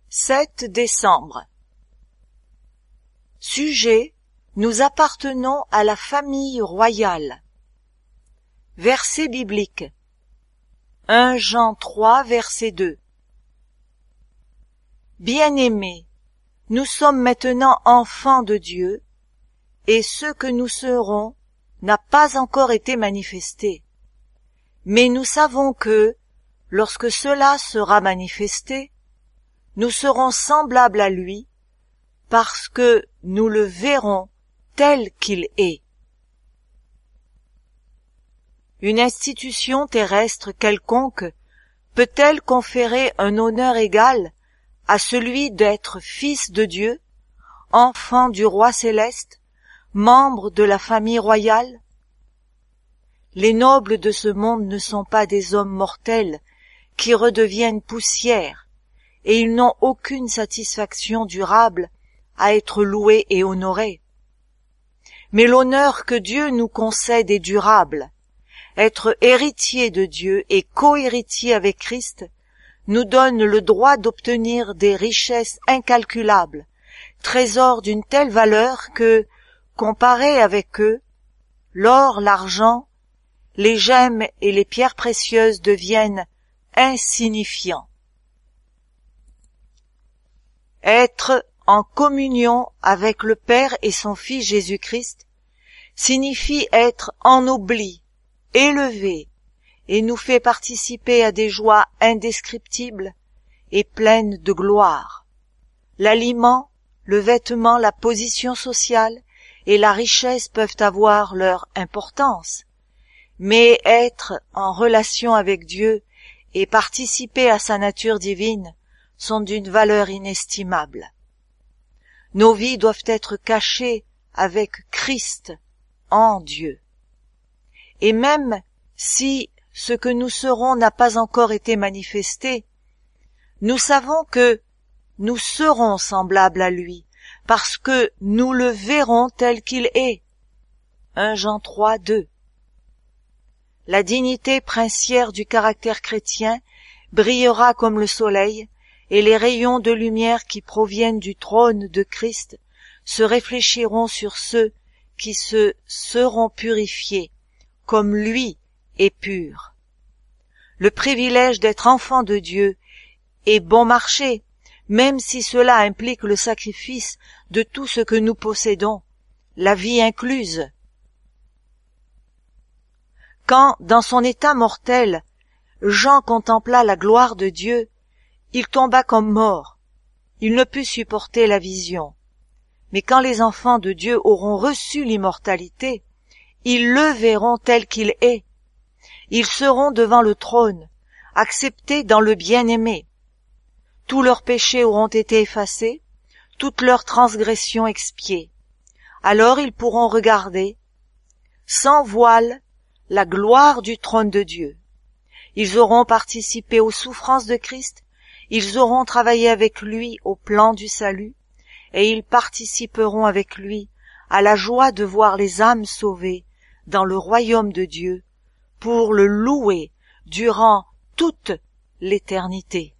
7 décembre. Sujet: nous appartenons à la famille royale. Verset biblique. 1 Jean 3, verset 2. Bien-aimés, nous sommes maintenant enfants de Dieu, et ce que nous serons n'a pas encore été manifesté. Mais nous savons que, lorsque cela sera manifesté, nous serons semblables à lui, parce que nous le verrons tel qu'il est. Une institution terrestre quelconque peut-elle conférer un honneur égal à celui d'être fils de Dieu, enfant du roi céleste, membre de la famille royale? Les nobles de ce monde ne sont pas des hommes mortels qui redeviennent poussière, et ils n'ont aucune satisfaction durable à être loués et honorés. Mais l'honneur que Dieu nous concède est durable. Être héritier de Dieu et co-héritier avec Christ nous donne le droit d'obtenir des richesses incalculables, trésors d'une telle valeur que, comparés avec eux, l'or, l'argent, les gemmes et les pierres précieuses deviennent insignifiants. Être en communion avec le Père et son Fils Jésus-Christ signifie être ennobli, élevé, et nous fait participer à des joies indescriptibles et pleines de gloire. L'aliment, le vêtement, la position sociale et la richesse peuvent avoir leur importance, mais être en relation avec Dieu et participer à sa nature divine sont d'une valeur inestimable. Nos vies doivent être cachées avec Christ en Dieu. Et même si ce que nous serons n'a pas encore été manifesté, nous savons que nous serons semblables à lui, parce que nous le verrons tel qu'il est. 1 Jean 3, 2. La dignité princière du caractère chrétien brillera comme le soleil, et les rayons de lumière qui proviennent du trône de Christ se réfléchiront sur ceux qui se seront purifiés, comme lui est pur. Le privilège d'être enfant de Dieu est bon marché, même si cela implique le sacrifice de tout ce que nous possédons, la vie incluse. Quand, dans son état mortel, Jean contempla la gloire de Dieu, il tomba comme mort. Il ne put supporter la vision. Mais quand les enfants de Dieu auront reçu l'immortalité, ils le verront tel qu'il est. Ils seront devant le trône, acceptés dans le bien-aimé. Tous leurs péchés auront été effacés, toutes leurs transgressions expiées. Alors ils pourront regarder, sans voile, la gloire du trône de Dieu. Ils auront participé aux souffrances de Christ, ils auront travaillé avec lui au plan du salut, et ils participeront avec lui à la joie de voir les âmes sauvées dans le royaume de Dieu, pour le louer durant toute l'éternité.